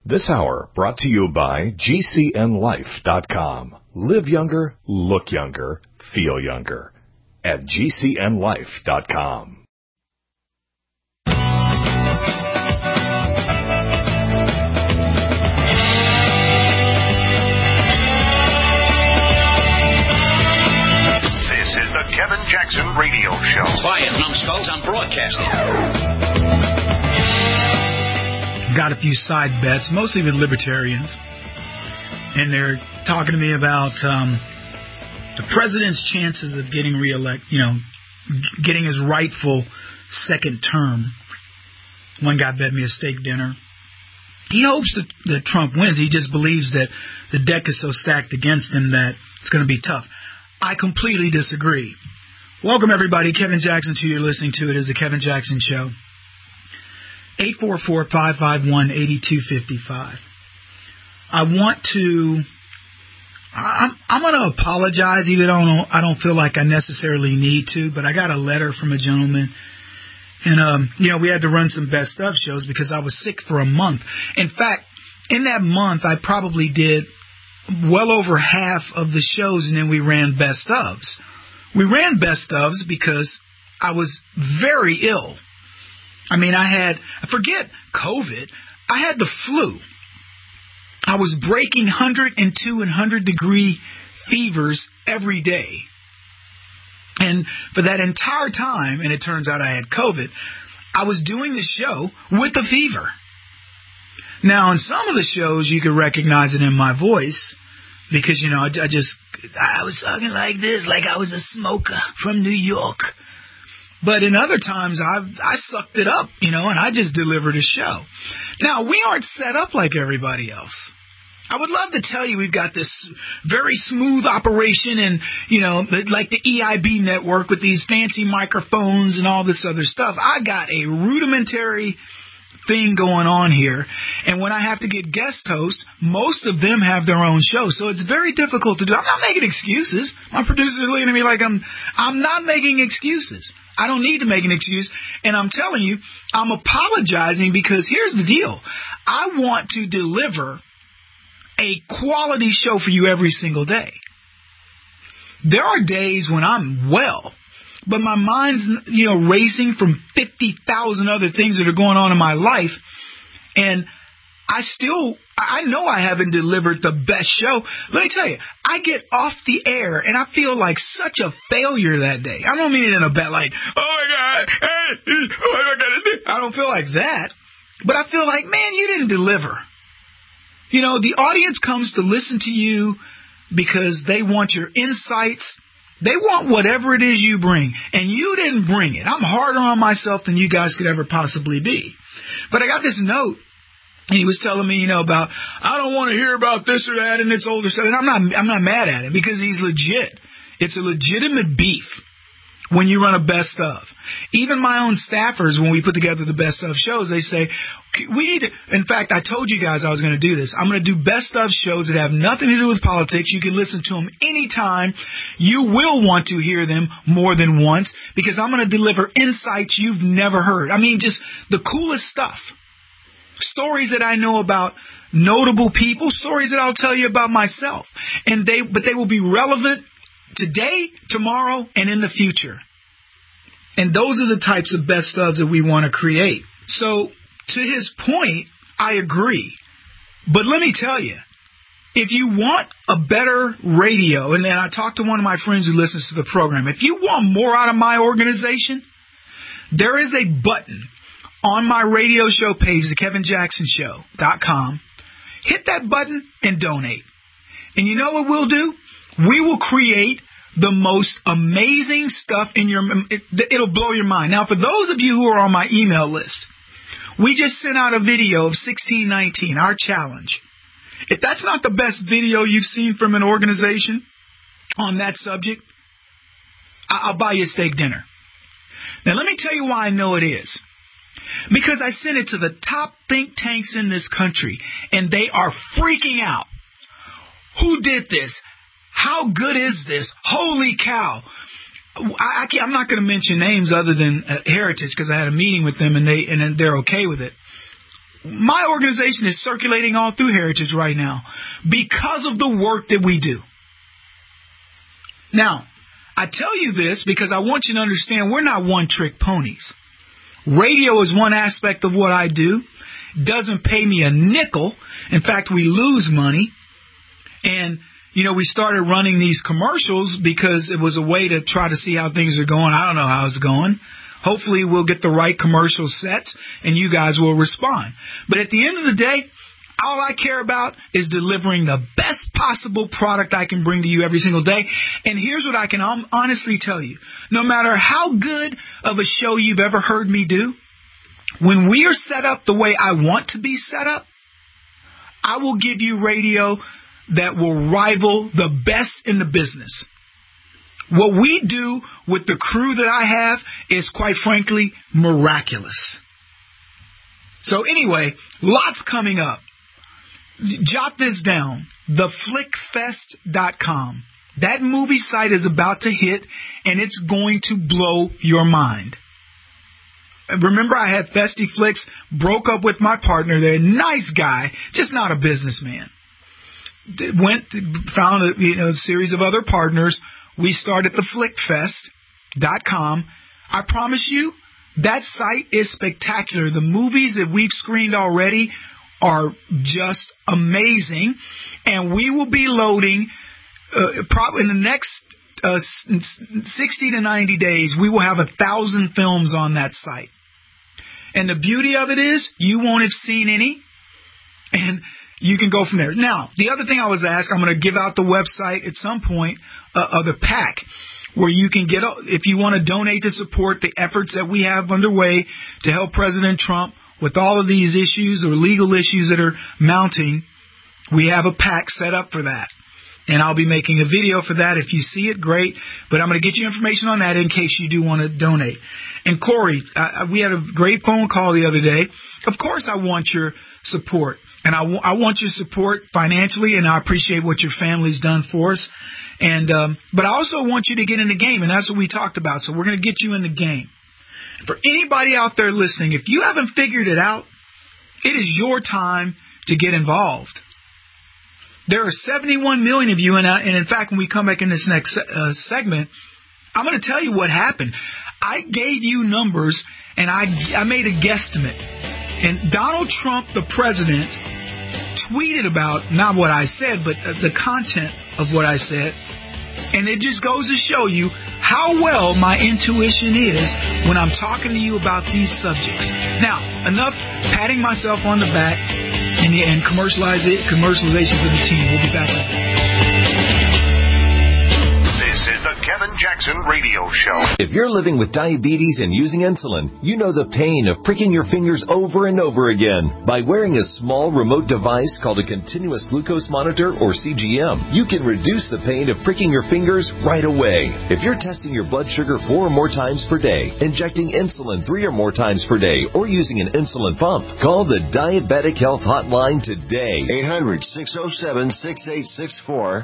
This hour brought to you by GCNLife.com. Live younger, look younger, feel younger. At GCNLife.com. This is the Kevin Jackson Radio Show. Quiet, numbskulls, I'm broadcasting. Got a few side bets, mostly with libertarians, and they're talking to me about the president's chances of getting getting his rightful second term. One guy bet me a steak dinner. He hopes that Trump wins. He just believes that the deck is so stacked against him that it's going to be tough. I completely disagree. Welcome, everybody. Kevin Jackson, you're listening to it is the Kevin Jackson Show. 844-551-8255. I'm going to apologize, even though I don't feel like I necessarily need to, but I got a letter from a gentleman, and we had to run some best of shows because I was sick for a month. In fact, in that month, I probably did well over half of the shows, and then we ran best ofs. We ran best ofs because I was very ill. I mean, forget COVID, I had the flu. I was breaking 102 and 100-degree fevers every day. And for that entire time, and it turns out I had COVID, I was doing the show with a fever. Now, in some of the shows, you could recognize it in my voice because, I was talking like this, like I was a smoker from New York. But in other times, I sucked it up, and I just delivered a show. Now, we aren't set up like everybody else. I would love to tell you we've got this very smooth operation and, like the EIB network with these fancy microphones and all this other stuff. I got a rudimentary thing going on here. And when I have to get guest hosts, most of them have their own show. So it's very difficult to do. I'm not making excuses. My producers are looking at me like I'm not making excuses. I don't need to make an excuse. And I'm telling you, I'm apologizing because here's the deal. I want to deliver a quality show for you every single day. There are days when I'm well, but my mind's, racing from 50,000 other things that are going on in my life. And I know I haven't delivered the best show. Let me tell you, I get off the air and I feel like such a failure that day. I don't mean it in a bad, like, oh my God, what am I going to do? I don't feel like that. But I feel like, man, you didn't deliver. The audience comes to listen to you because they want your insights. They want whatever it is you bring. And you didn't bring it. I'm harder on myself than you guys could ever possibly be. But I got this note. And he was telling me, about, I don't want to hear about this or that and it's older stuff. And I'm not mad at him because he's legit. It's a legitimate beef when you run a best of. Even my own staffers, when we put together the best of shows, they say, we need to, in fact, I told you guys I was going to do this. I'm going to do best of shows that have nothing to do with politics. You can listen to them anytime. You will want to hear them more than once because I'm going to deliver insights you've never heard. I mean, just the coolest stuff. Stories that I know about notable people, stories that I'll tell you about myself. But they will be relevant today, tomorrow, and in the future. And those are the types of best ofs that we want to create. So, to his point, I agree. But let me tell you, if you want a better radio, and then I talked to one of my friends who listens to the program, if you want more out of my organization, there is a button on my radio show page, the KevinJacksonShow.com. Hit that button and donate. And you know what we'll do? We will create the most amazing stuff it'll blow your mind. Now, for those of you who are on my email list, we just sent out a video of 1619, our challenge. If that's not the best video you've seen from an organization on that subject, I'll buy you a steak dinner. Now, let me tell you why I know it is. Because I sent it to the top think tanks in this country, and they are freaking out. Who did this? How good is this? Holy cow. I'm not going to mention names other than Heritage because I had a meeting with them and they're okay with it. my organization is circulating all through Heritage right now because of the work that we do. Now, I tell you this because I want you to understand we're not one-trick ponies. Radio is one aspect of what I do. Doesn't pay me a nickel. In fact, we lose money. And, we started running these commercials because it was a way to try to see how things are going. I don't know how it's going. Hopefully we'll get the right commercial sets and you guys will respond. But at the end of the day, all I care about is delivering the best possible product I can bring to you every single day. And here's what I can honestly tell you. No matter how good of a show you've ever heard me do, when we are set up the way I want to be set up, I will give you radio that will rival the best in the business. What we do with the crew that I have is, quite frankly, miraculous. So anyway, lots coming up. Jot this down, theflickfest.com. That movie site is about to hit, and it's going to blow your mind. Remember, I had Festy Flicks, broke up with my partner there, nice guy, just not a businessman. Found a series of other partners. We started theflickfest.com. I promise you, that site is spectacular. The movies that we've screened already are just amazing, and we will be loading probably in the next 60 to 90 days. We will have 1,000 films on that site, and the beauty of it is you won't have seen any, and you can go from there. Now, the other thing I was asked, I'm going to give out the website at some point of the PAC, where you can get, if you want to donate to support the efforts that we have underway to help President Trump with all of these issues or legal issues that are mounting. We have a PAC set up for that. And I'll be making a video for that. If you see it, great. But I'm going to get you information on that in case you do want to donate. And Corey, we had a great phone call the other day. Of course I want your support. And I want your support financially, and I appreciate what your family's done for us. And but I also want you to get in the game, and that's what we talked about. So we're going to get you in the game. For anybody out there listening, if you haven't figured it out, it is your time to get involved. There are 71 million of you, and in fact, when we come back in this next segment, I'm going to tell you what happened. I gave you numbers, and I made a guesstimate. And Donald Trump, the president, tweeted about, not what I said, but the content of what I said. And it just goes to show you how well my intuition is when I'm talking to you about these subjects. Now, enough patting myself on the back and commercialization for the team. We'll be back. This is the Kevin Jackson Radio Show. If you're living with diabetes and using insulin, you know the pain of pricking your fingers over and over again. By wearing a small remote device called a continuous glucose monitor, or CGM, you can reduce the pain of pricking your fingers right away. If you're testing your blood sugar 4 or more times per day, injecting insulin 3 or more times per day, or using an insulin pump, call the Diabetic Health Hotline today. 800-607-6864.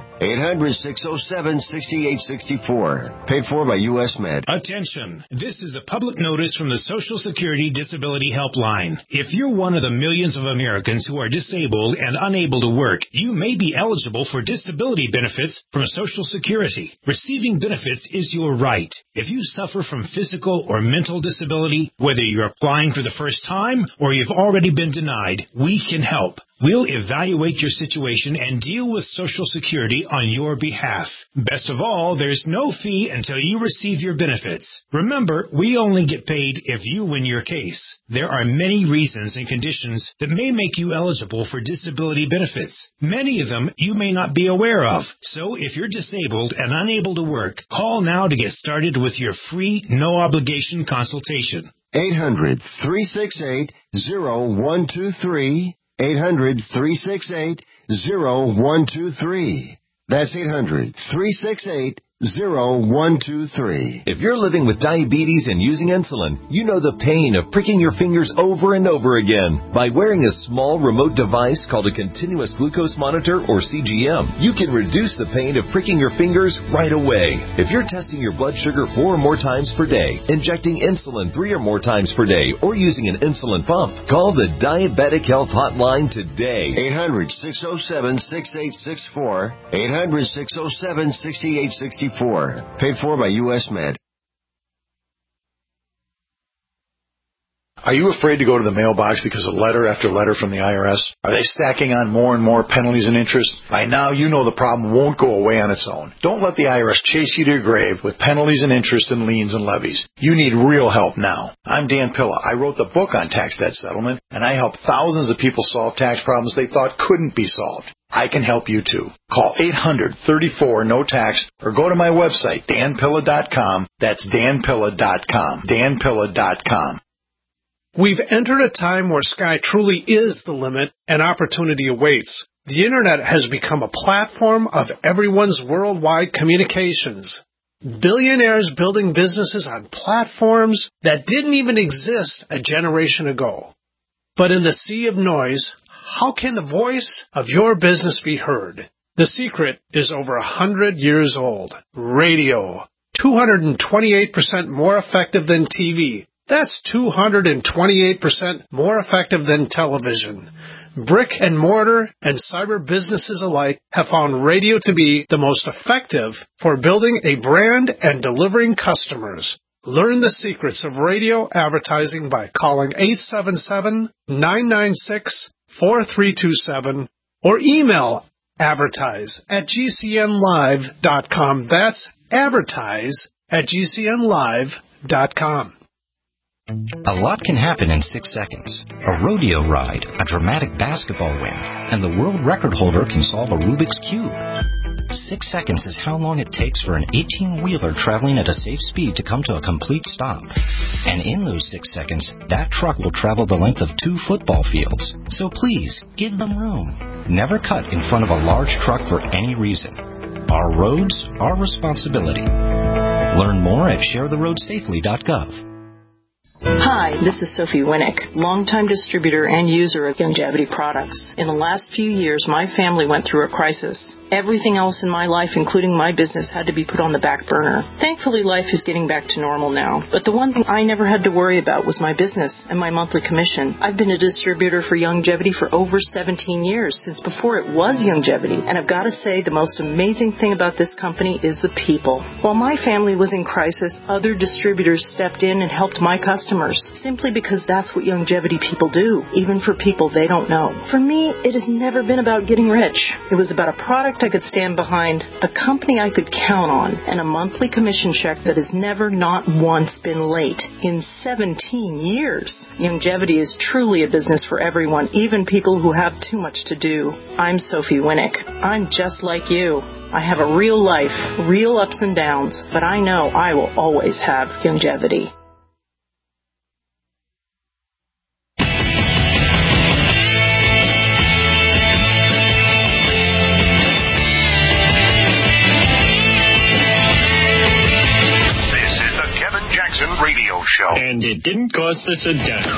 800-607-6864. Paid for by U.S. Med. Attention. This is a public notice from the Social Security Disability Helpline. If you're one of the millions of Americans who are disabled and unable to work, you may be eligible for disability benefits from Social Security. Receiving benefits is your right. If you suffer from physical or mental disability, whether you're applying for the first time or you've already been denied, we can help. We'll evaluate your situation and deal with Social Security on your behalf. Best of all, there's no fee until you receive your benefits. Remember, we only get paid if you win your case. There are many reasons and conditions that may make you eligible for disability benefits. Many of them you may not be aware of. So if you're disabled and unable to work, call now to get started with your free, no-obligation consultation. 800-368-0123. 800-368-0123. That's 800-368-0123. 0123. If you're living with diabetes and using insulin, you know the pain of pricking your fingers over and over again. By wearing a small remote device called a continuous glucose monitor or CGM, you can reduce the pain of pricking your fingers right away. If you're testing your blood sugar 4 or more times per day, injecting insulin 3 or more times per day, or using an insulin pump, call the Diabetic Health Hotline today. 800-607-6864. 800-607-6864. Paid for by U.S. Med. Are you afraid to go to the mailbox because of letter after letter from the IRS? Are they stacking on more and more penalties and interest? By now, you know the problem won't go away on its own. Don't let the IRS chase you to your grave with penalties and interest and liens and levies. You need real help now. I'm Dan Pilla. I wrote the book on tax debt settlement, and I help thousands of people solve tax problems they thought couldn't be solved. I can help you too. Call 800-34-NO-TAX or go to my website, danpilla.com. That's danpilla.com. danpilla.com. We've entered a time where sky truly is the limit and opportunity awaits. The Internet has become a platform of everyone's worldwide communications. Billionaires building businesses on platforms that didn't even exist a generation ago. But in the sea of noise, how can the voice of your business be heard? The secret is over 100 years old. Radio. 228% more effective than TV. That's 228% more effective than television. Brick and mortar and cyber businesses alike have found radio to be the most effective for building a brand and delivering customers. Learn the secrets of radio advertising by calling 877-996-4327 or email advertise@gcnlive.com. That's advertise@gcnlive.com. A lot can happen in 6 seconds. A rodeo ride, a dramatic basketball win, and the world record holder can solve a Rubik's Cube. 6 seconds is how long it takes for an 18-wheeler traveling at a safe speed to come to a complete stop. And in those 6 seconds, that truck will travel the length of 2 football fields. So please, give them room. Never cut in front of a large truck for any reason. Our roads, our responsibility. Learn more at sharetheroadsafely.gov. Hi, this is Sophie Winnick, longtime distributor and user of Youngevity products. In the last few years, my family went through a crisis. Everything else in my life, including my business, had to be put on the back burner. Thankfully, life is getting back to normal now. But the one thing I never had to worry about was my business and my monthly commission. I've been a distributor for Youngevity for over 17 years, since before it was Youngevity. And I've got to say, the most amazing thing about this company is the people. While my family was in crisis, other distributors stepped in and helped my customers, simply because that's what Youngevity people do, even for people they don't know. For me, it has never been about getting rich. It was about a product I could stand behind, a company I could count on, and a monthly commission check that has never, not once, been late in 17 years. Youngevity is truly a business for everyone, even people who have too much to do. I'm Sophie Winnick. I'm just like you. I have a real life, real ups and downs, but I know I will always have Youngevity. Radio show. And it didn't cost us a dime.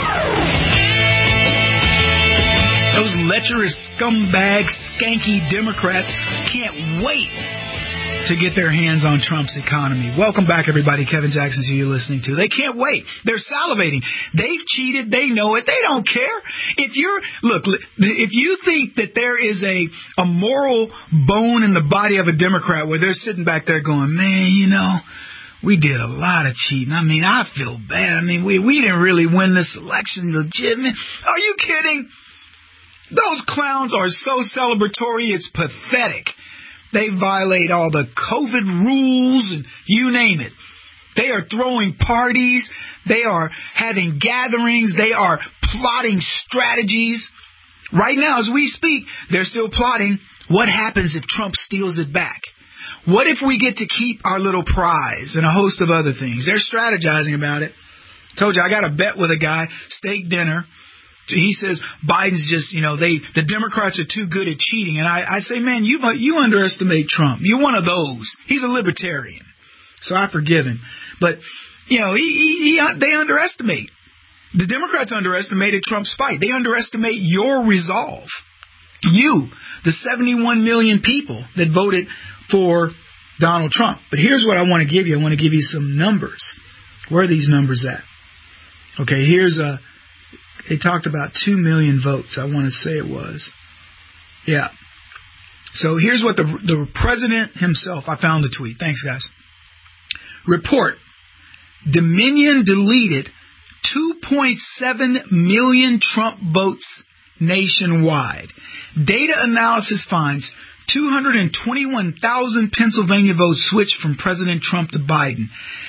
Those lecherous scumbags, skanky Democrats can't wait to get their hands on Trump's economy. Welcome back, everybody. Kevin Jackson's who you're listening to. They can't wait. They're salivating. They've cheated. They know it. They don't care. If you think that there is a moral bone in the body of a Democrat where they're sitting back there going, man, you know, we did a lot of cheating. I mean, I feel bad. I mean, we didn't really win this election legitimate. Are you kidding? Those clowns are so celebratory, it's pathetic. They violate all the COVID rules and you name it. They are throwing parties. They are having gatherings. They are plotting strategies. Right now, as we speak, they're still plotting what happens if Trump steals it back. What if we get to keep our little prize and a host of other things? They're strategizing about it. Told you, I got a bet with a guy, steak dinner, he says Biden's just, the Democrats are too good at cheating. And I say, man, you underestimate Trump. You're one of those. He's a libertarian. So I forgive him. But, they underestimate. The Democrats underestimated Trump's fight. They underestimate your resolve. You, the 71 million people that voted for Donald Trump. But here's what I want to give you. I want to give you some numbers. Where are these numbers at? Okay, they talked about 2 million votes, I want to say it was. Yeah. So here's what the president himself, I found the tweet. Thanks, guys. Report. Dominion deleted 2.7 million Trump votes nationwide. Data analysis finds 221,000 Pennsylvania votes switched from President Trump to Biden.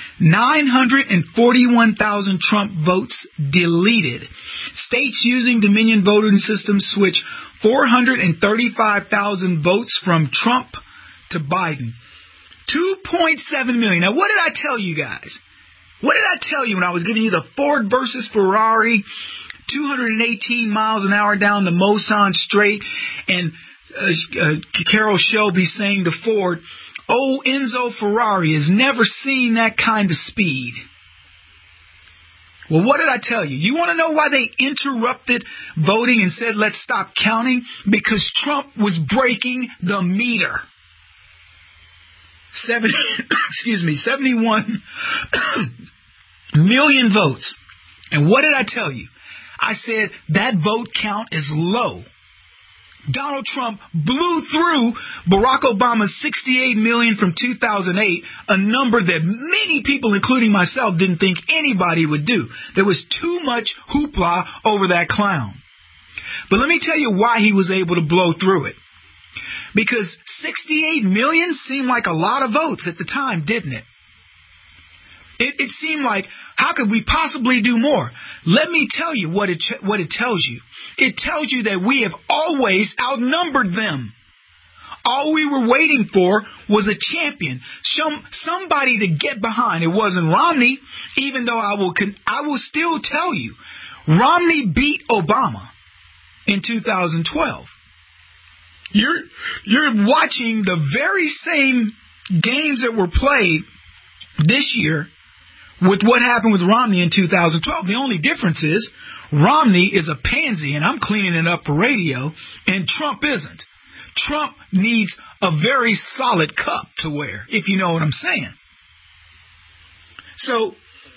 941,000 Trump votes deleted. States using Dominion voting system switched 435,000 votes from Trump to Biden. 2.7 million. Now, what did I tell you guys? What did I tell you when I was giving you the Ford versus Ferrari, 218 miles an hour down the Mosan Strait, and Carroll Shelby saying to Ford, "Oh, Enzo Ferrari has never seen that kind of speed." Well, what did I tell you? You want to know why they interrupted voting and said, let's stop counting? Because Trump was breaking the meter. 71 million votes. And what did I tell you? I said that vote count is low. Donald Trump blew through Barack Obama's 68 million from 2008, a number that many people, including myself, didn't think anybody would do. There was too much hoopla over that clown. But let me tell you why he was able to blow through it. Because 68 million seemed like a lot of votes at the time, didn't it? It seemed like, how could we possibly do more? Let me tell you what it tells you. It tells you that we have always outnumbered them. All we were waiting for was a champion, somebody to get behind. It wasn't Romney, even though I will still tell you, Romney beat Obama in 2012. You're watching the very same games that were played this year with what happened with Romney in 2012. The only difference is Romney is a pansy, and I'm cleaning it up for radio, and Trump isn't. Trump needs a very solid cup to wear, if you know what I'm saying. So,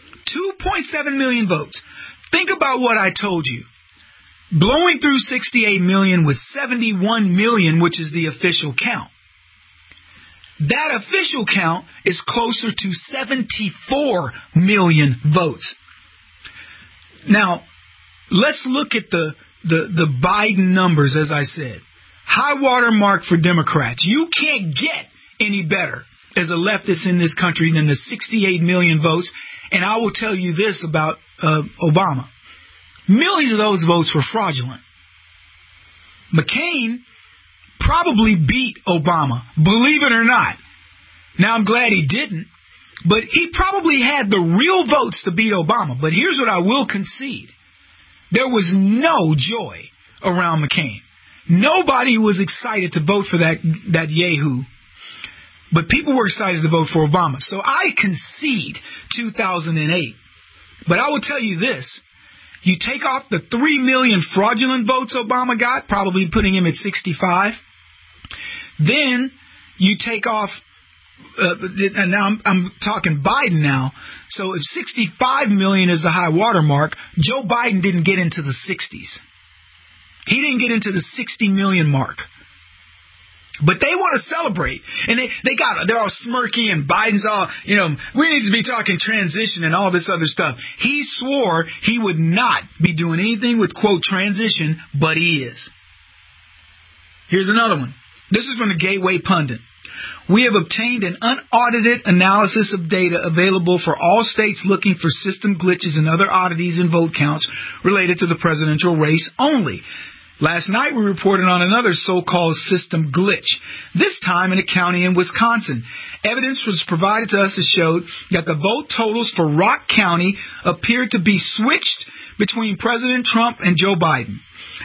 2.7 million votes. Think about what I told you. Blowing through 68 million with 71 million, which is the official count. That official count is closer to 74 million votes. Now, let's look at the Biden numbers, as I said. High water mark for Democrats. You can't get any better as a leftist in this country than the 68 million votes. And I will tell you this about Obama. Millions of those votes were fraudulent. McCain probably beat Obama, believe it or not. Now, I'm glad he didn't, but he probably had the real votes to beat Obama. But here's what I will concede. There was no joy around McCain. Nobody was excited to vote for that yahoo. But people were excited to vote for Obama. So I concede 2008. But I will tell you this. You take off the 3 million fraudulent votes Obama got, probably putting him at 65. Then you take off, and now I'm talking Biden now. So if 65 million is the high water mark, Joe Biden didn't get into the 60s. He didn't get into the 60 million mark. But they want to celebrate. And they're all smirky, and Biden's all, we need to be talking transition and all this other stuff. He swore he would not be doing anything with, quote, transition, but he is. Here's another one. This is from the Gateway Pundit. We have obtained an unaudited analysis of data available for all states looking for system glitches and other oddities in vote counts related to the presidential race only. Last night, we reported on another so-called system glitch, this time in a county in Wisconsin. Evidence was provided to us that showed that the vote totals for Rock County appeared to be switched between President Trump and Joe Biden.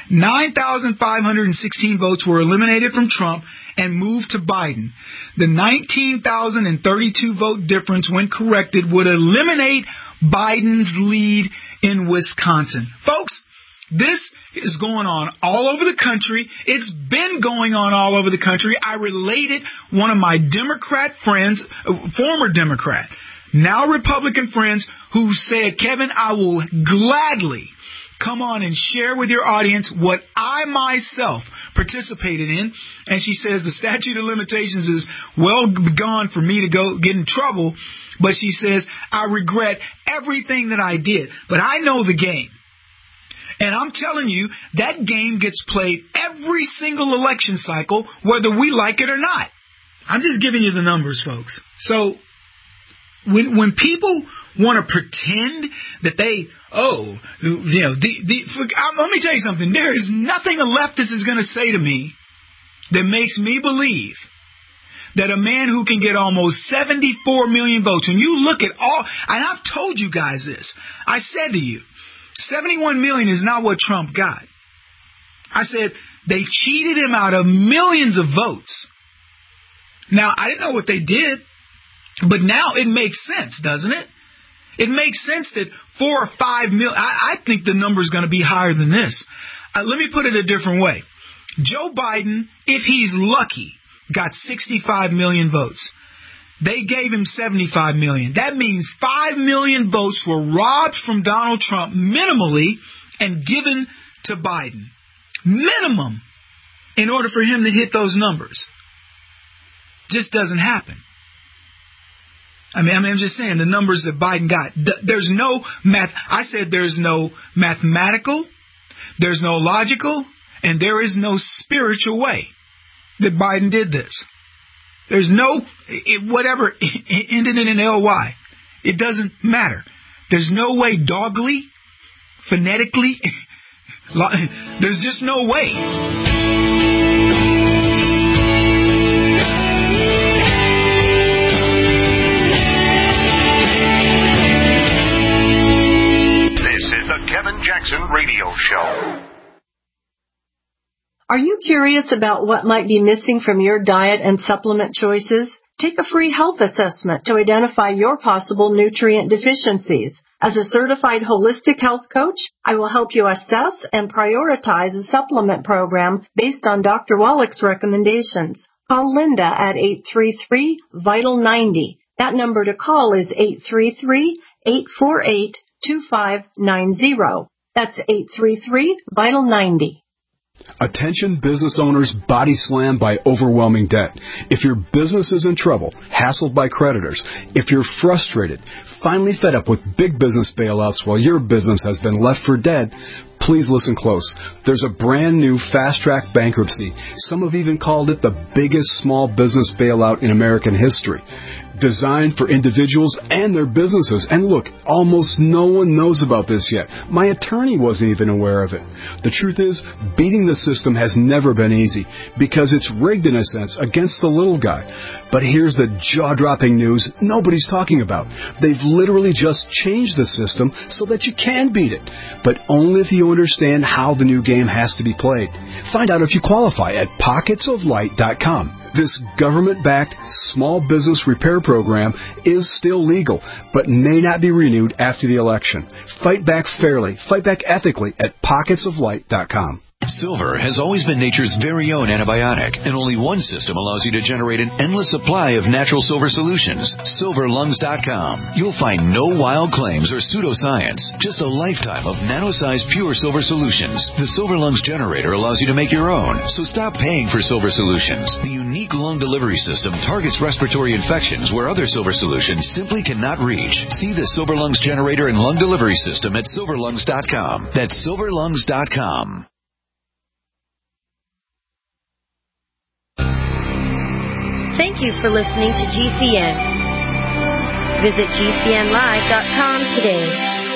9,516 votes were eliminated from Trump and moved to Biden. The 19,032 vote difference, when corrected, would eliminate Biden's lead in Wisconsin. Folks, this is going on all over the country. It's been going on all over the country. I related one of my Democrat friends, former Democrat, now Republican friends, who said, Kevin, I will gladly come on and share with your audience what I myself participated in. And she says the statute of limitations is well gone for me to go get in trouble. But she says, I regret everything that I did. But I know the game. And I'm telling you, that game gets played every single election cycle, whether we like it or not. I'm just giving you the numbers, folks. So when people want to pretend that they, let me tell you something. There is nothing a leftist is going to say to me that makes me believe that a man who can get almost 74 million votes, when you look at all, and I've told you guys this, I said to you, 71 million is not what Trump got. I said they cheated him out of millions of votes. Now, I didn't know what they did, but now it makes sense, doesn't it? It makes sense that 4 or 5 million, I think the number is going to be higher than this. Let me put it a different way. Joe Biden, if he's lucky, got 65 million votes. They gave him 75 million. That means 5 million votes were robbed from Donald Trump minimally and given to Biden. Minimum, in order for him to hit those numbers. Just doesn't happen. I mean, I'm just saying the numbers that Biden got. There's no math. I said there's no mathematical, there's no logical, and there is no spiritual way that Biden did this. There's no, whatever ended in an LY. It doesn't matter. There's no way dogly, phonetically, there's just no way. This is the Kevin Jackson Radio Show. Are you curious about what might be missing from your diet and supplement choices? Take a free health assessment to identify your possible nutrient deficiencies. As a certified holistic health coach, I will help you assess and prioritize a supplement program based on Dr. Wallach's recommendations. Call Linda at 833-VITAL-90. That number to call is 833-848-2590. That's 833-VITAL-90. Attention business owners body slammed by overwhelming debt. If your business is in trouble, hassled by creditors, if you're frustrated, finally fed up with big business bailouts while your business has been left for dead, please listen close. There's a brand new fast-track bankruptcy. Some have even called it the biggest small business bailout in American history. Designed for individuals and their businesses. And look, almost no one knows about this yet. My attorney wasn't even aware of it. The truth is, beating the system has never been easy because it's rigged in a sense against the little guy. But here's the jaw-dropping news nobody's talking about. They've literally just changed the system so that you can beat it, but only if you understand how the new game has to be played. Find out if you qualify at pocketsoflight.com. This government-backed small business repair program is still legal, but may not be renewed after the election. Fight back fairly, fight back ethically at pocketsoflight.com. Silver has always been nature's very own antibiotic, and only one system allows you to generate an endless supply of natural silver solutions. SilverLungs.com. You'll find no wild claims or pseudoscience, just a lifetime of nano-sized pure silver solutions. The Silver Lungs generator allows you to make your own, so stop paying for silver solutions. The unique lung delivery system targets respiratory infections where other silver solutions simply cannot reach. See the Silver Lungs generator and lung delivery system at SilverLungs.com. That's SilverLungs.com. Thank you for listening to GCN. Visit GCNlive.com today.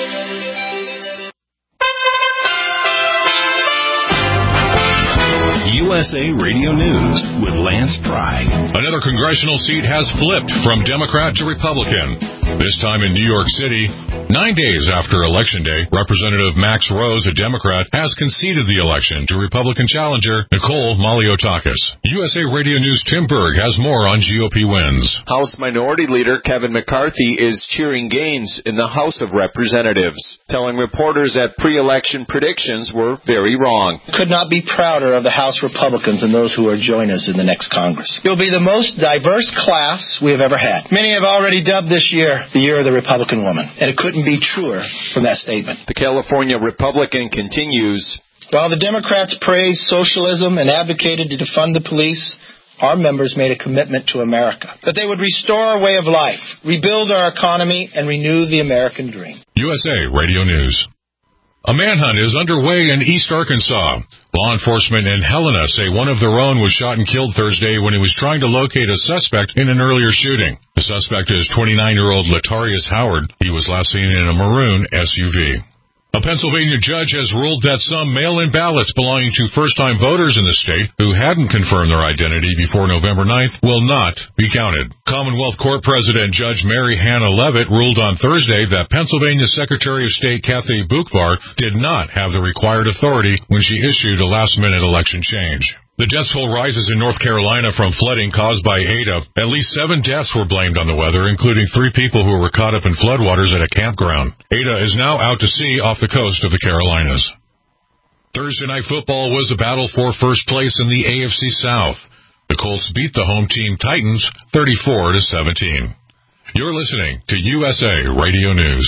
USA Radio News with Lance Pry. Another congressional seat has flipped from Democrat to Republican. This time in New York City, 9 days after Election Day, Representative Max Rose, a Democrat, has conceded the election to Republican challenger Nicole Maliotakis. USA Radio News' Tim Berg has more on GOP wins. House Minority Leader Kevin McCarthy is cheering gains in the House of Representatives, telling reporters that pre-election predictions were very wrong. Could not be prouder of the House Republicans and those who will join us in the next Congress. You'll be the most diverse class we have ever had. Many have already dubbed this year the year of the Republican woman, and it couldn't be truer from that statement. The California Republican continues. While the Democrats praised socialism and advocated to defund the police, our members made a commitment to America, that they would restore our way of life, rebuild our economy, and renew the American dream. USA Radio News. A manhunt is underway in East Arkansas. Law enforcement in Helena say one of their own was shot and killed Thursday when he was trying to locate a suspect in an earlier shooting. The suspect is 29-year-old Latarius Howard. He was last seen in a maroon SUV. A Pennsylvania judge has ruled that some mail-in ballots belonging to first-time voters in the state who hadn't confirmed their identity before November 9th will not be counted. Commonwealth Court President Judge Mary Hannah Leavitt ruled on Thursday that Pennsylvania Secretary of State Kathy Boockvar did not have the required authority when she issued a last-minute election change. The death toll rises in North Carolina from flooding caused by Ada. At least 7 deaths were blamed on the weather, including 3 people who were caught up in floodwaters at a campground. Ada is now out to sea off the coast of the Carolinas. Thursday Night Football was a battle for first place in the AFC South. The Colts beat the home team Titans 34-17. You're listening to USA Radio News.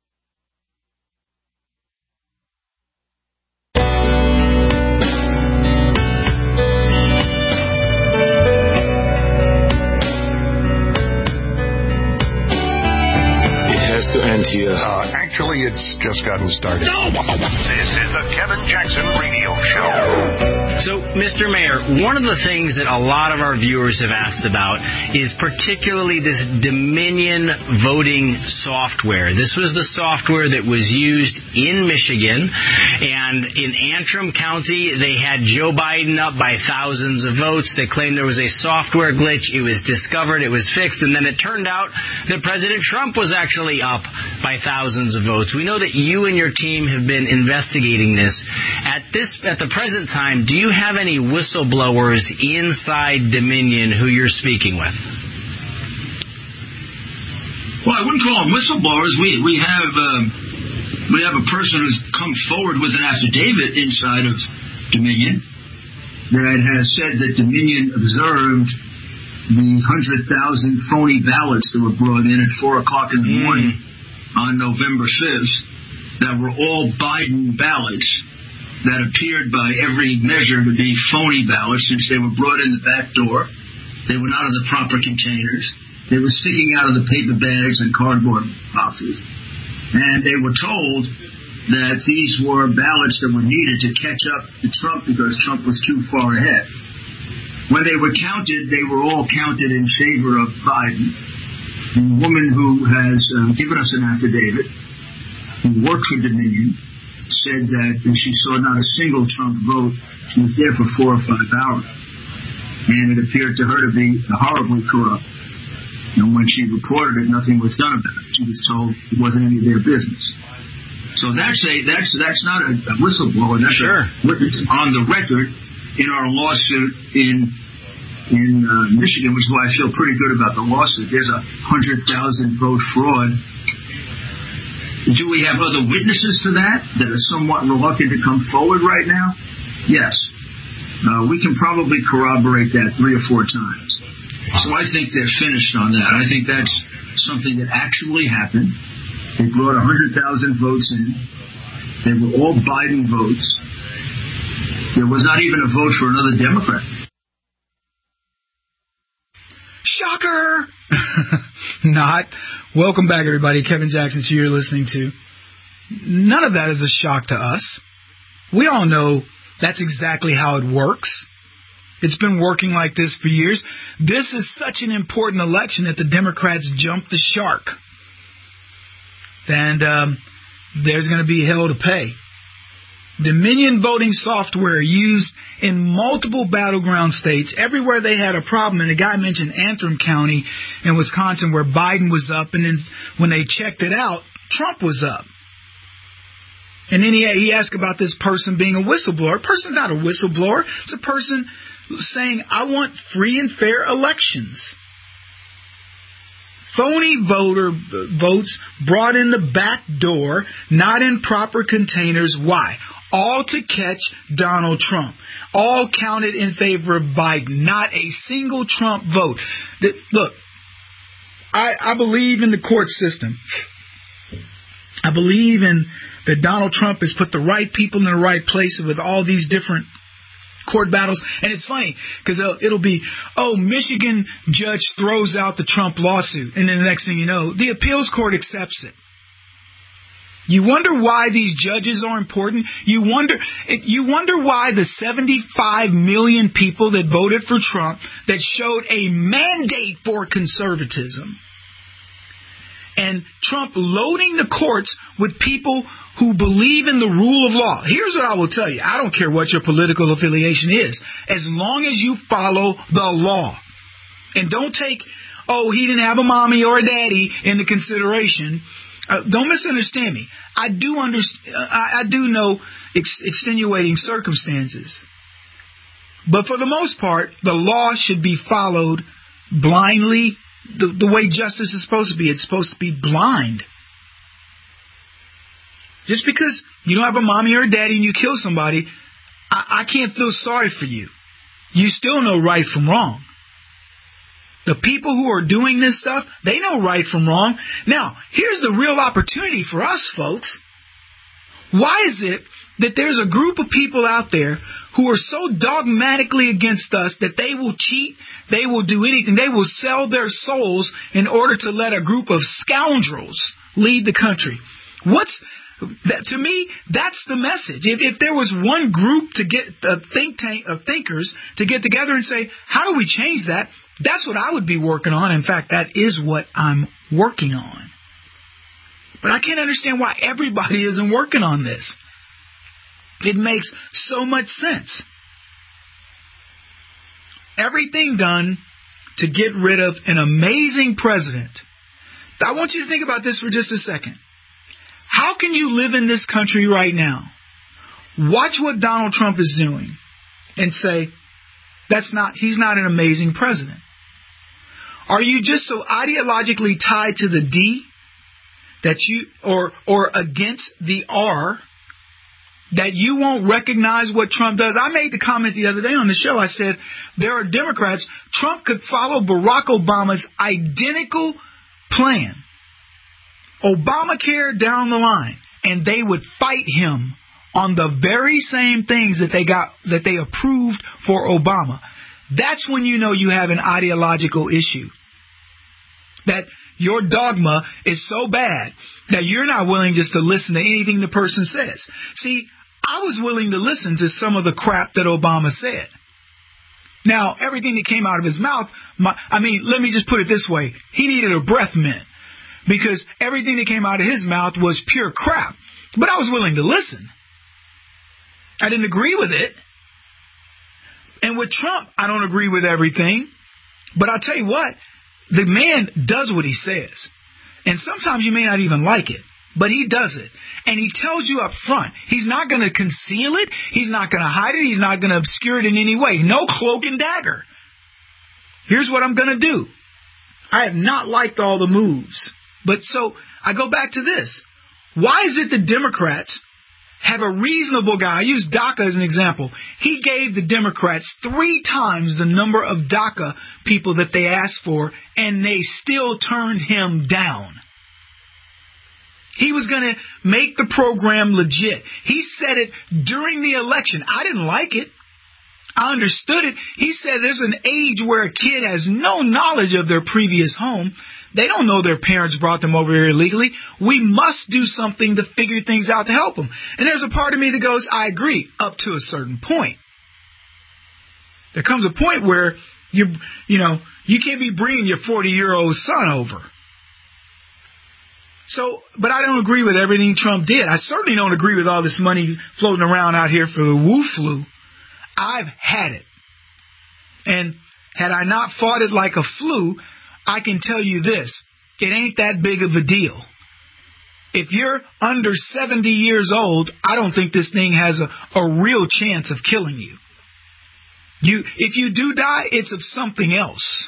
To end here. Actually, it's just gotten started. This is the Kevin Jackson Radio Show. So, Mr. Mayor, one of the things that a lot of our viewers have asked about is particularly this Dominion voting software. This was the software that was used in Michigan, and in Antrim County, they had Joe Biden up by thousands of votes. They claimed there was a software glitch. It was discovered. It was fixed. And then it turned out that President Trump was actually up by thousands of votes. We know that you and your team have been investigating this. At the present time, do you have any whistleblowers inside Dominion who you're speaking with? Well, I wouldn't call them whistleblowers. We have a person who's come forward with an affidavit inside of Dominion that has said that Dominion observed the 100,000 phony ballots that were brought in at 4 o'clock in the morning on November 5th that were all Biden ballots that appeared by every measure to be phony ballots since they were brought in the back door. They were not in the proper containers. They were sticking out of the paper bags and cardboard boxes. And they were told that these were ballots that were needed to catch up to Trump because Trump was too far ahead. When they were counted, they were all counted in favor of Biden. The woman who has given us an affidavit, who worked for Dominion, said that she saw not a single Trump vote. She was there for 4 or 5 hours. And it appeared to her to be horribly corrupt. And when she reported it, nothing was done about it. She was told it wasn't any of their business. So that's not a whistleblower. That's a witness on the record in our lawsuit in Michigan, which is why I feel pretty good about the lawsuit. There's a 100,000 vote fraud. Do we have other witnesses to that are somewhat reluctant to come forward right now? Yes. We can probably corroborate that 3 or 4 times. So I think they're finished on that. I think that's something that actually happened. They brought 100,000 votes in. They were all Biden votes. There was not even a vote for another Democrat. Shocker! Not. Welcome back, everybody. Kevin Jackson, who you're listening to. None of that is a shock to us. We all know that's exactly how it works. It's been working like this for years. This is such an important election that the Democrats jumped the shark. And there's going to be hell to pay. Dominion voting software used in multiple battleground states, everywhere they had a problem. And the guy mentioned Antrim County in Wisconsin where Biden was up. And then when they checked it out, Trump was up. And then he asked about this person being a whistleblower. A person's not a whistleblower. It's a person saying, I want free and fair elections. Phony votes brought in the back door, not in proper containers. Why? All to catch Donald Trump. All counted in favor of Biden. Not a single Trump vote. Look, I believe in the court system. I believe in that Donald Trump has put the right people in the right place with all these different court battles. And it's funny because it'll be, Michigan judge throws out the Trump lawsuit. And then the next thing you know, the appeals court accepts it. You wonder why these judges are important. You wonder why the 75 million people that voted for Trump, that showed a mandate for conservatism, and Trump loading the courts with people who believe in the rule of law. Here's what I will tell you. I don't care what your political affiliation is, as long as you follow the law. And don't take, he didn't have a mommy or a daddy into consideration. Don't misunderstand me. I do know extenuating circumstances. But for the most part, the law should be followed blindly. The way justice is supposed to be. It's supposed to be blind. Just because you don't have a mommy or a daddy and you kill somebody, I can't feel sorry for you. You still know right from wrong. The people who are doing this stuff, they know right from wrong. Now, here's the real opportunity for us, folks. Why is it that there's a group of people out there who are so dogmatically against us that they will cheat, they will do anything, they will sell their souls in order to let a group of scoundrels lead the country? To me, that's the message. If there was one group to get a think tank of thinkers to get together and say, how do we change that? That's what I would be working on. In fact, that is what I'm working on. But I can't understand why everybody isn't working on this. It makes so much sense. Everything done to get rid of an amazing president. I want you to think about this for just a second. How can you live in this country right now, watch what Donald Trump is doing, and say, he's not an amazing president? Are you just so ideologically tied to the D that you, or against the R, that you won't recognize what Trump does? I made the comment the other day on the show. I said, there are Democrats. Trump could follow Barack Obama's identical plan, Obamacare down the line, and they would fight him on the very same things that they approved for Obama. That's when you know you have an ideological issue. That your dogma is so bad that you're not willing just to listen to anything the person says. See, I was willing to listen to some of the crap that Obama said. Now, everything that came out of his mouth, let me just put it this way. He needed a breath mint, because everything that came out of his mouth was pure crap. But I was willing to listen. I didn't agree with it. And with Trump, I don't agree with everything. But I'll tell you what, the man does what he says. And sometimes you may not even like it, but he does it. And he tells you up front. He's not going to conceal it. He's not going to hide it. He's not going to obscure it in any way. No cloak and dagger. Here's what I'm going to do. I have not liked all the moves. But so I go back to this. Why is it the Democrats have a reasonable guy? I use DACA as an example. He gave the Democrats 3 times the number of DACA people that they asked for, and they still turned him down. He was going to make the program legit. He said it during the election. I didn't like it. I understood it. He said there's an age where a kid has no knowledge of their previous home. They don't know their parents brought them over here illegally. We must do something to figure things out to help them. And there's a part of me that goes, I agree, up to a certain point. There comes a point where you can't be bringing your 40-year-old son over. So, but I don't agree with everything Trump did. I certainly don't agree with all this money floating around out here for the Wu flu. I've had it. And had I not fought it like a flu, I can tell you this, it ain't that big of a deal. if you're under 70 years old, I don't think this thing has a real chance of killing you. If you do die, it's of something else.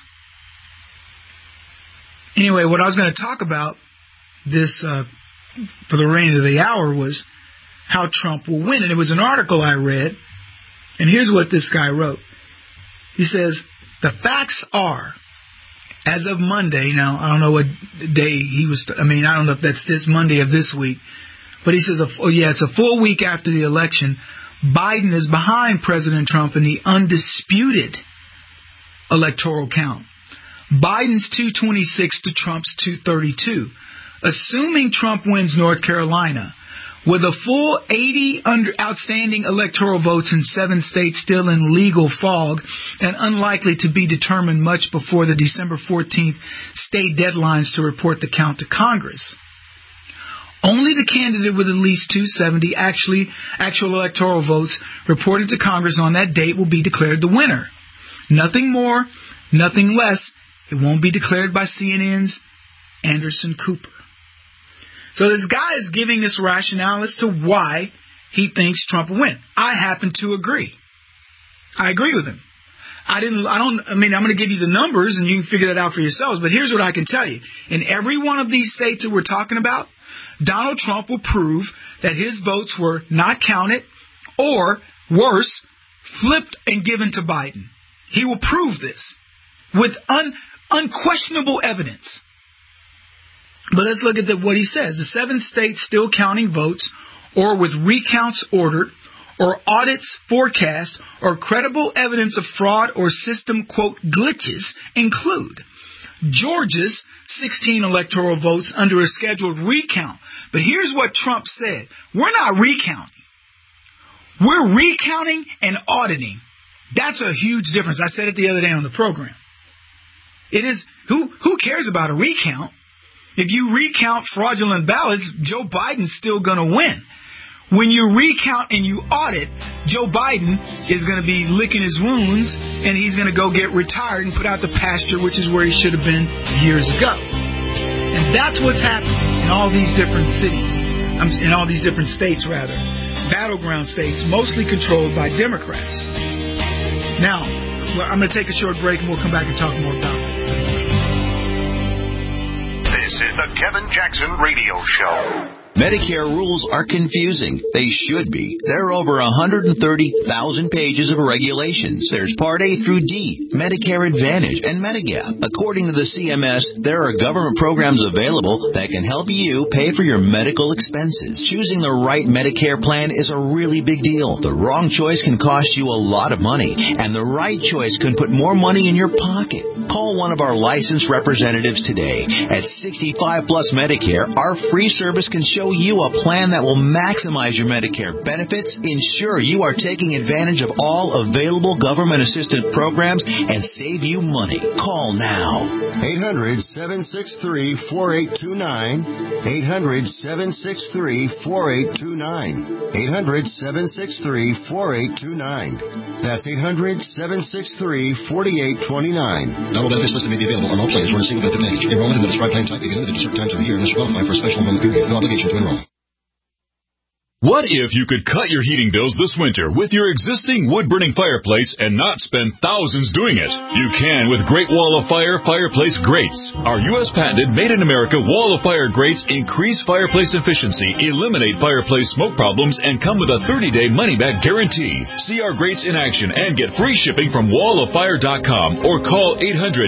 Anyway, what I was going to talk about this for the remainder of the hour was how Trump will win. And it was an article I read, and here's what this guy wrote. He says, the facts are, as of Monday, now I don't know what day he was, I don't know if that's this Monday of this week, but he says, it's a full week after the election, Biden is behind President Trump in the undisputed electoral count. Biden's 226 to Trump's 232. Assuming Trump wins North Carolina, with a full 80 outstanding electoral votes in 7 states still in legal fog and unlikely to be determined much before the December 14th state deadlines to report the count to Congress. Only the candidate with at least 270 actual electoral votes reported to Congress on that date will be declared the winner. Nothing more, nothing less. It won't be declared by CNN's Anderson Cooper. So this guy is giving this rationale as to why he thinks Trump will win. I happen to agree. I agree with him. I'm going to give you the numbers and you can figure that out for yourselves. But here's what I can tell you. In every one of these states that we're talking about, Donald Trump will prove that his votes were not counted or, worse, flipped and given to Biden. He will prove this with unquestionable evidence. But let's look at what he says. The 7 states still counting votes or with recounts ordered or audits forecast or credible evidence of fraud or system, quote, glitches include Georgia's 16 electoral votes under a scheduled recount. But here's what Trump said. We're not recounting. We're recounting and auditing. That's a huge difference. I said it the other day on the program. It is, who cares about a recount? If you recount fraudulent ballots, Joe Biden's still going to win. When you recount and you audit, Joe Biden is going to be licking his wounds, and he's going to go get retired and put out to pasture, which is where he should have been years ago. And that's what's happening in all these different cities, in all these different states, rather. Battleground states, mostly controlled by Democrats. Now, I'm going to take a short break, and we'll come back and talk more about this. This is the Kevin Jackson Radio Show. Medicare rules are confusing. They should be. There are over 130,000 pages of regulations. There's Part A through D, Medicare Advantage, and Medigap. According to the CMS, there are government programs available that can help you pay for your medical expenses. Choosing the right Medicare plan is a really big deal. The wrong choice can cost you a lot of money, and the right choice can put more money in your pocket. Call one of our licensed representatives today. At 65 Plus Medicare, our free service can show you a plan that will maximize your Medicare benefits, ensure you are taking advantage of all available government-assisted programs, and save you money. Call now. 800-763-4829. 800-763-4829. 800-763-4829. That's 800-763-4829. Double benefits listed may be available on all plans or a single benefit package. Enrollment in the prescribed plan type may be limited to certain times of the year unless you qualify for a special enrollment period. No obligation to enroll. What if you could cut your heating bills this winter with your existing wood-burning fireplace and not spend thousands doing it? You can with Great Wall of Fire fireplace grates. Our U.S.-patented, made-in-America Wall of Fire grates increase fireplace efficiency, eliminate fireplace smoke problems, and come with a 30-day money-back guarantee. See our grates in action and get free shipping from walloffire.com or call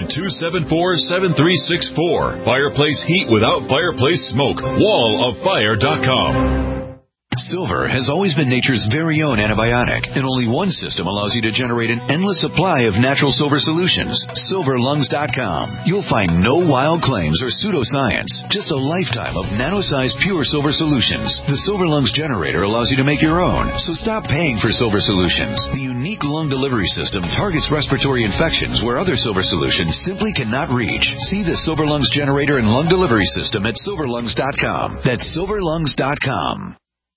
800-274-7364. Fireplace heat without fireplace smoke. walloffire.com. Silver has always been nature's very own antibiotic, and only one system allows you to generate an endless supply of natural silver solutions. SilverLungs.com. You'll find no wild claims or pseudoscience, just a lifetime of nano-sized pure silver solutions. The Silver Lungs generator allows you to make your own, so stop paying for silver solutions. The unique lung delivery system targets respiratory infections where other silver solutions simply cannot reach. See the Silver Lungs generator and lung delivery system at SilverLungs.com. That's SilverLungs.com.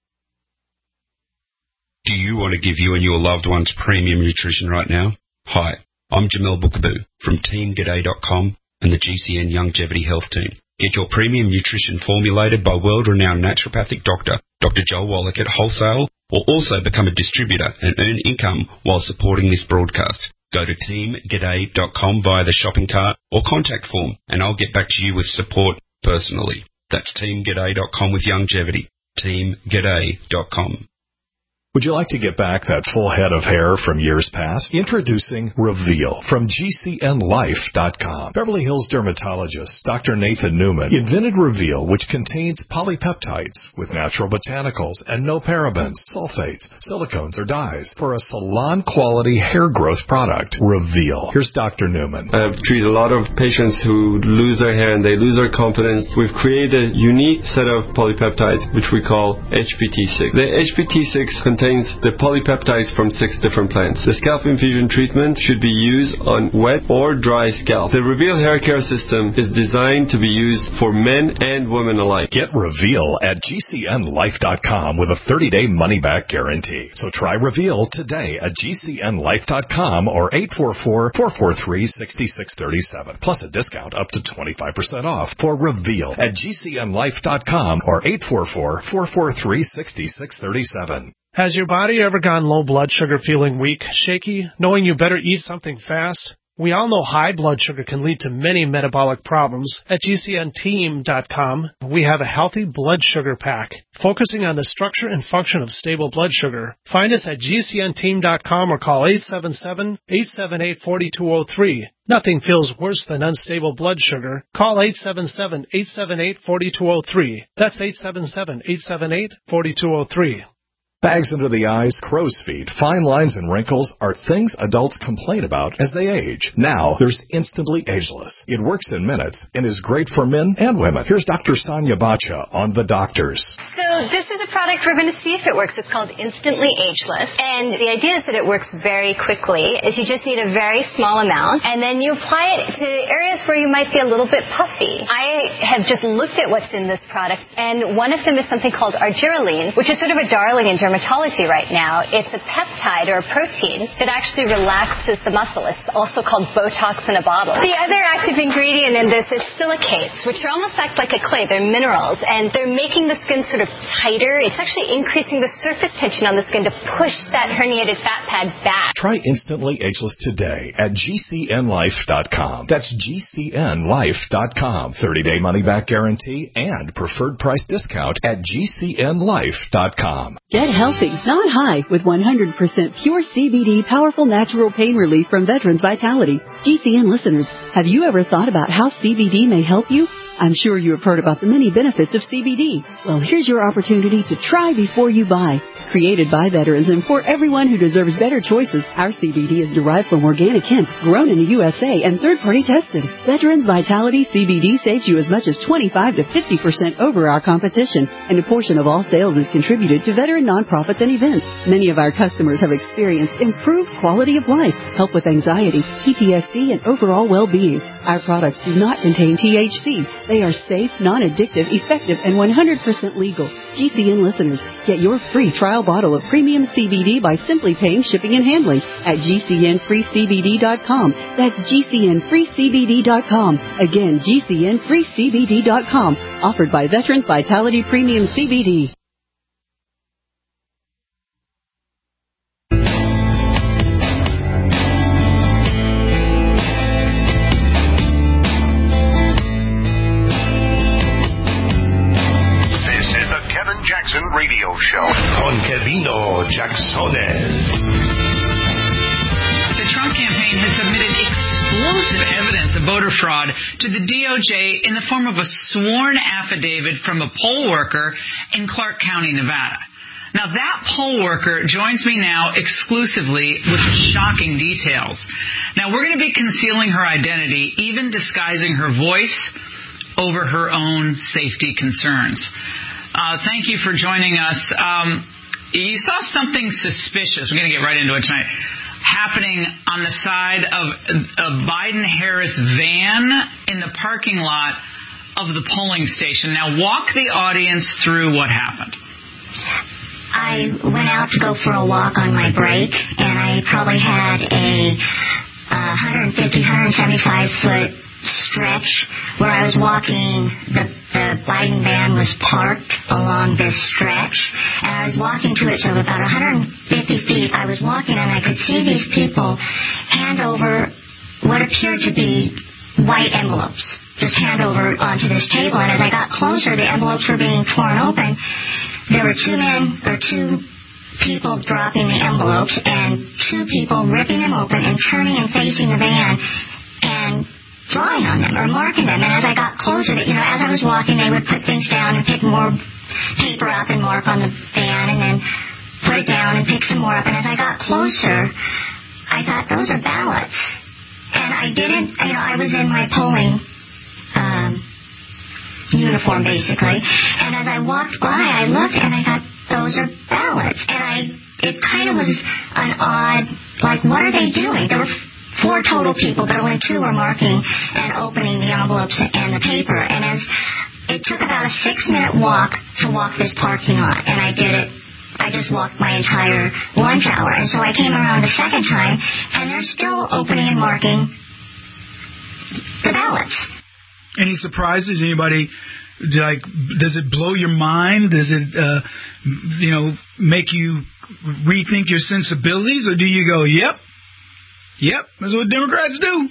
Do you want to give you and your loved ones premium nutrition right now? Hi, I'm Jamel Bookaboo from TeamGaday.com and the GCN Longevity Health Team. Get your premium nutrition formulated by world-renowned naturopathic doctor, Dr. Joel Wallach at wholesale, or also become a distributor and earn income while supporting this broadcast. Go to teamg'day.com via the shopping cart or contact form, and I'll get back to you with support personally. That's teamg'day.com with longevity. teamg'day.com. Would you like to get back that full head of hair from years past? Introducing Reveal from GCNLife.com. Beverly Hills dermatologist Dr. Nathan Newman invented Reveal, which contains polypeptides with natural botanicals and no parabens, sulfates, silicones, or dyes for a salon-quality hair growth product. Reveal. Here's Dr. Newman. I've treated a lot of patients who lose their hair and they lose their confidence. We've created a unique set of polypeptides, which we call HPT6. The HPT6 contains the polypeptides from 6 different plants. The scalp infusion treatment should be used on wet or dry scalp. The Reveal hair care system is designed to be used for men and women alike. Get Reveal at GCNLife.com with a 30-day money-back guarantee. So try Reveal today at GCNLife.com or 844-443-6637. Plus a discount up to 25% off for Reveal at GCNLife.com or 844-443-6637. Has your body ever gone low blood sugar, feeling weak, shaky, knowing you better eat something fast? We all know high blood sugar can lead to many metabolic problems. At GCNteam.com, we have a healthy blood sugar pack, focusing on the structure and function of stable blood sugar. Find us at GCNteam.com or call 877-878-4203. Nothing feels worse than unstable blood sugar. Call 877-878-4203. That's 877-878-4203. Bags under the eyes, crow's feet, fine lines, and wrinkles are things adults complain about as they age. Now, there's Instantly Ageless. It works in minutes and is great for men and women. Here's Dr. Sonia Bacha on The Doctors. So this is a product we're going to see if it works. It's called Instantly Ageless. And the idea is that it works very quickly. Is you just need a very small amount, and then you apply it to areas where you might be a little bit puffy. I have just looked at what's in this product, and one of them is something called argireline, which is sort of a darling in dermatology right now. It's a peptide or a protein that actually relaxes the muscle. It's also called Botox in a bottle. The other active ingredient in this is silicates, which are almost act like a clay. They're minerals, and they're making the skin sort of tighter. It's actually increasing the surface tension on the skin to push that herniated fat pad back. Try Instantly Ageless today at GCNLife.com. That's GCNLife.com. 30-day money-back guarantee and preferred price discount at GCNLife.com. Get healthy, not high, with 100% pure CBD powerful natural pain relief from Veterans Vitality. GCN listeners, have you ever thought about how CBD may help you? I'm sure you have heard about the many benefits of CBD. Well, here's your opportunity to try before you buy. Created by veterans and for everyone who deserves better choices, our CBD is derived from organic hemp, grown in the USA, and third-party tested. Veterans Vitality CBD saves you as much as 25 to 50% over our competition, and a portion of all sales is contributed to veteran nonprofits and events. Many of our customers have experienced improved quality of life, help with anxiety, PTSD, and overall well-being. Our products do not contain THC. They are safe, non-addictive, effective, and 100% legal. GCN listeners, get your free trial bottle of premium CBD by simply paying shipping and handling at GCNFreeCBD.com. That's GCNFreeCBD.com. Again, GCNFreeCBD.com. Offered by Veterans Vitality Premium CBD. Jackson Radio Show con Kevino Jacksones. The Trump campaign has submitted explosive evidence of voter fraud to the DOJ in the form of a sworn affidavit from a poll worker in Clark County, Nevada. Now, that poll worker joins me now exclusively with shocking details. Now, we're going to be concealing her identity, even disguising her voice over her own safety concerns. Thank you for joining us. You saw something suspicious, we're going to get right into it tonight, happening on the side of a Biden-Harris van in the parking lot of the polling station. Now, walk the audience through what happened. I went out to go for a walk on my break, and I probably had a 150, 175-foot stretch where I was walking. The Biden van was parked along this stretch, and I was walking to it. So about 150 feet, I was walking, and I could see these people hand over what appeared to be white envelopes. Just hand over onto this table, and as I got closer, the envelopes were being torn open. There were two people dropping the envelopes and two people ripping them open and turning and facing the van and drawing on them or marking them. And as I got closer, as I was walking, they would put things down and pick more paper up and mark on the van and then put it down and pick some more up. And as I got closer, I thought, those are ballots. And I didn't, I was in my polling uniform, basically. And as I walked by, I looked and I thought, those are ballots. And it kind of was an odd, like, what are they doing? There were 4 total people, but only 2 were marking and opening the envelopes and the paper. And as it took about a 6-minute walk to walk this parking lot, and I did it. I just walked my entire lunch hour. And so I came around the second time, and they're still opening and marking the ballots. Any surprises? Anybody, like, does it blow your mind? Does it, make you rethink your sensibilities? Or do you go, yep, that's what Democrats do?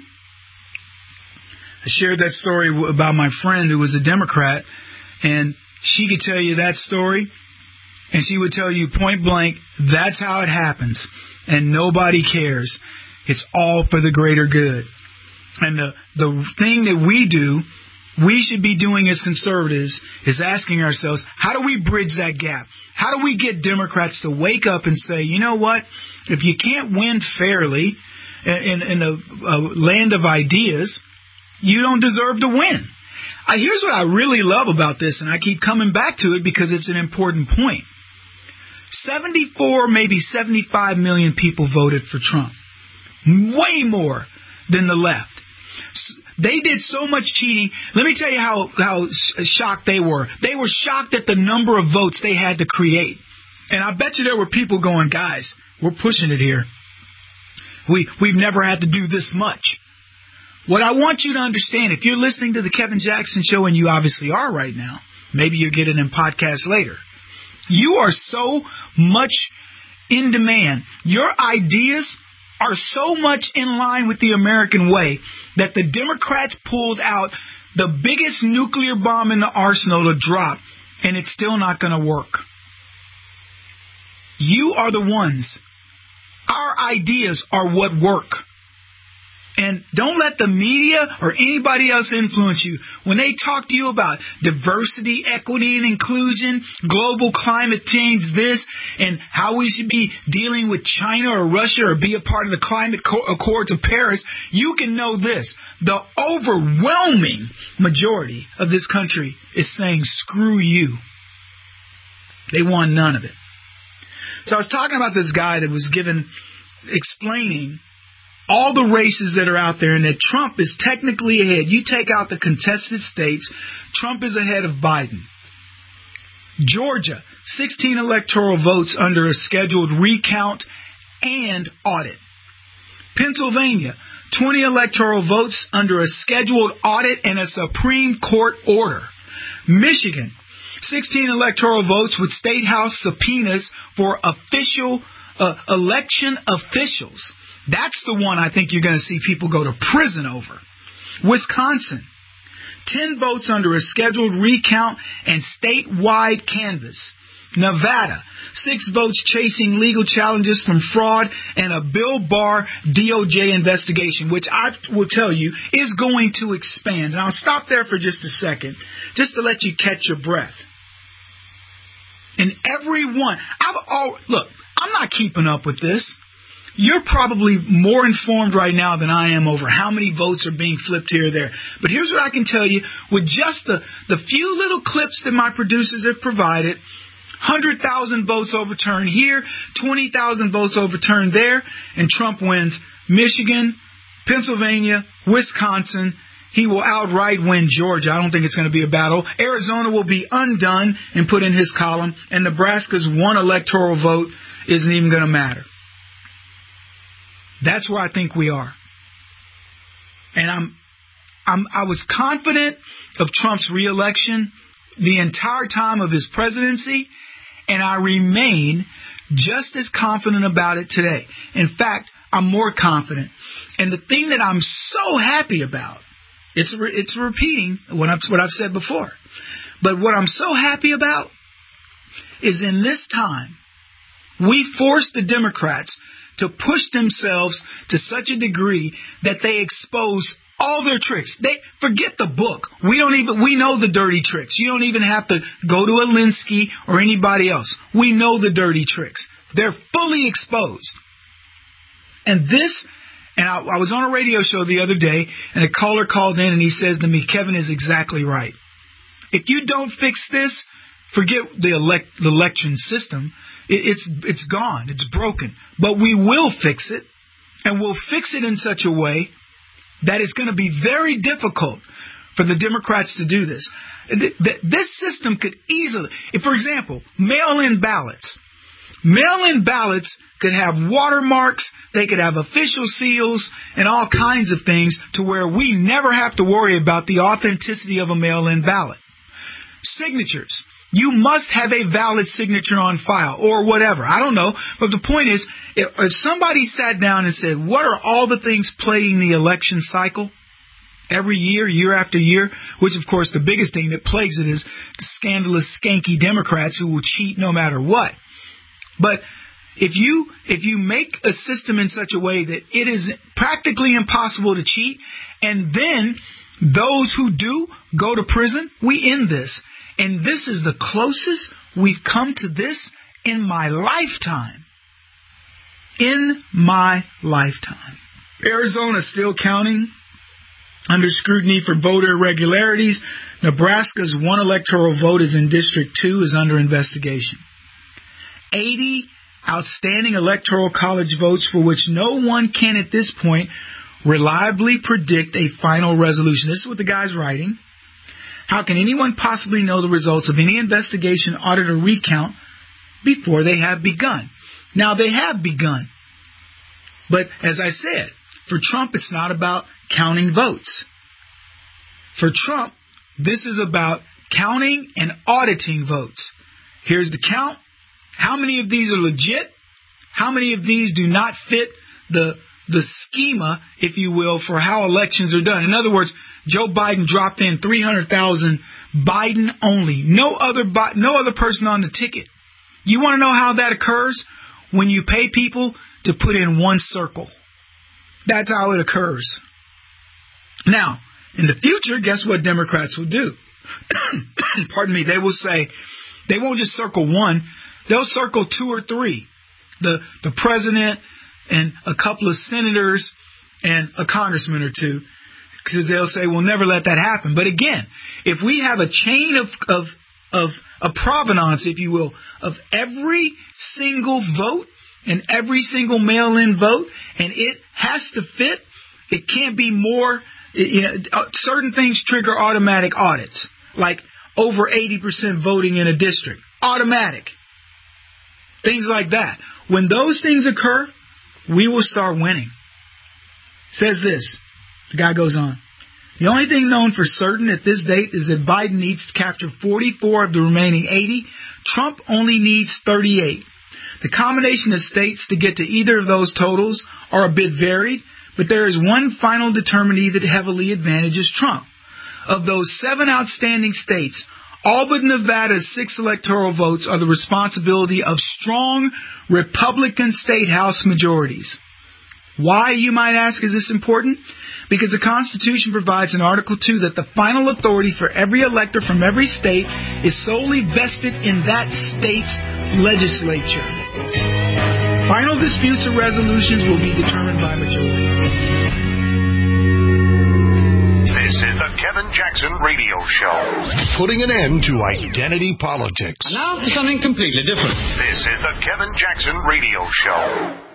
I shared that story about my friend who was a Democrat, and she could tell you that story, and she would tell you point blank, that's how it happens, and nobody cares. It's all for the greater good. And the thing that we should be doing as conservatives is asking ourselves, how do we bridge that gap? How do we get Democrats to wake up and say, you know what, if you can't win fairly in a land of ideas, you don't deserve to win. Here's what I really love about this, and I keep coming back to it because it's an important point. 74, maybe 75 million people voted for Trump. Way more than the left. They did so much cheating. Let me tell you how shocked they were. They were shocked at the number of votes they had to create. And I bet you there were people going, guys, we're pushing it here. We've never had to do this much. What I want you to understand, if you're listening to the Kevin Jackson Show, and you obviously are right now, maybe you'll get it in podcast later, you are so much in demand. Your ideas are so much in line with the American way that the Democrats pulled out the biggest nuclear bomb in the arsenal to drop, and it's still not going to work. You are the ones. Our ideas are what work. And don't let the media or anybody else influence you. When they talk to you about diversity, equity, and inclusion, global climate change, this, and how we should be dealing with China or Russia or be a part of the climate accords of Paris, you can know this. The overwhelming majority of this country is saying, screw you. They want none of it. So I was talking about this guy that was explaining all the races that are out there, and that Trump is technically ahead. You take out the contested states, Trump is ahead of Biden. Georgia, 16 electoral votes under a scheduled recount and audit. Pennsylvania, 20 electoral votes under a scheduled audit and a Supreme Court order. Michigan, 16 electoral votes with state house subpoenas for official election officials. That's the one I think you're going to see people go to prison over. Wisconsin, 10 votes under a scheduled recount and statewide canvass. Nevada, 6 votes chasing legal challenges from fraud and a Bill Barr DOJ investigation, which I will tell you is going to expand. And I'll stop there for just a second, just to let you catch your breath. And everyone, look, I'm not keeping up with this. You're probably more informed right now than I am over how many votes are being flipped here or there. But here's what I can tell you. With just the few little clips that my producers have provided, 100,000 votes overturned here, 20,000 votes overturned there, and Trump wins Michigan, Pennsylvania, Wisconsin. He will outright win Georgia. I don't think it's going to be a battle. Arizona will be undone and put in his column, and Nebraska's one electoral vote isn't even going to matter. That's where I think we are. And I was confident of Trump's reelection the entire time of his presidency, and I remain just as confident about it today. In fact, I'm more confident. And the thing that I'm so happy about, it's repeating what I've said before, but what I'm so happy about is in this time, we forced the Democrats to push themselves to such a degree that they expose all their tricks. They forget the book. We know the dirty tricks. You don't even have to go to Alinsky or anybody else. We know the dirty tricks. They're fully exposed. And I was on a radio show the other day, and a caller called in and he says to me, Kevin is exactly right. If you don't fix this, forget the election system. It's gone. It's broken. But we will fix it, and we'll fix it in such a way that it's going to be very difficult for the Democrats to do this. This system could easily, for example, mail-in ballots. Mail-in ballots could have watermarks, they could have official seals, and all kinds of things to where we never have to worry about the authenticity of a mail-in ballot. Signatures. You must have a valid signature on file or whatever. I don't know. But the point is, if somebody sat down and said, what are all the things plaguing the election cycle every year, year after year, which, of course, the biggest thing that plagues it is the scandalous, skanky Democrats who will cheat no matter what. But if you make a system in such a way that it is practically impossible to cheat, and then those who do go to prison, we end this. And this is the closest we've come to this in my lifetime. In my lifetime. Arizona still counting under scrutiny for voter irregularities. Nebraska's one electoral vote is in District 2 is under investigation. 80 outstanding electoral college votes for which no one can at this point reliably predict a final resolution. This is what the guy's writing. How can anyone possibly know the results of any investigation, audit, or recount before they have begun? Now, they have begun. But as I said, for Trump, it's not about counting votes. For Trump, this is about counting and auditing votes. Here's the count. How many of these are legit? How many of these do not fit the schema, if you will, for how elections are done? In other words, Joe Biden dropped in 300,000 Biden only. No other person on the ticket. You want to know how that occurs? When you pay people to put in one circle. That's how it occurs. Now, in the future, guess what Democrats will do? Pardon me. They will say, they won't just circle one. They'll circle 2 or 3. The president and a couple of senators and a congressman or 2. Because they'll say, we'll never let that happen. But again, if we have a chain of provenance, if you will, of every single vote and every single mail-in vote, and it has to fit, it can't be more, certain things trigger automatic audits, like over 80% voting in a district. Automatic. Things like that. When those things occur, we will start winning. Says this. The guy goes on. The only thing known for certain at this date is that Biden needs to capture 44 of the remaining 80. Trump only needs 38. The combination of states to get to either of those totals are a bit varied, but there is one final determinant that heavily advantages Trump. Of those 7 outstanding states, all but Nevada's 6 electoral votes are the responsibility of strong Republican state House majorities. Why, you might ask, is this important? Because the Constitution provides in Article 2 that the final authority for every elector from every state is solely vested in that state's legislature. Final disputes or resolutions will be determined by majority. This is the Kevin Jackson Radio Show. Putting an end to identity politics. And now for something completely different. This is the Kevin Jackson Radio Show.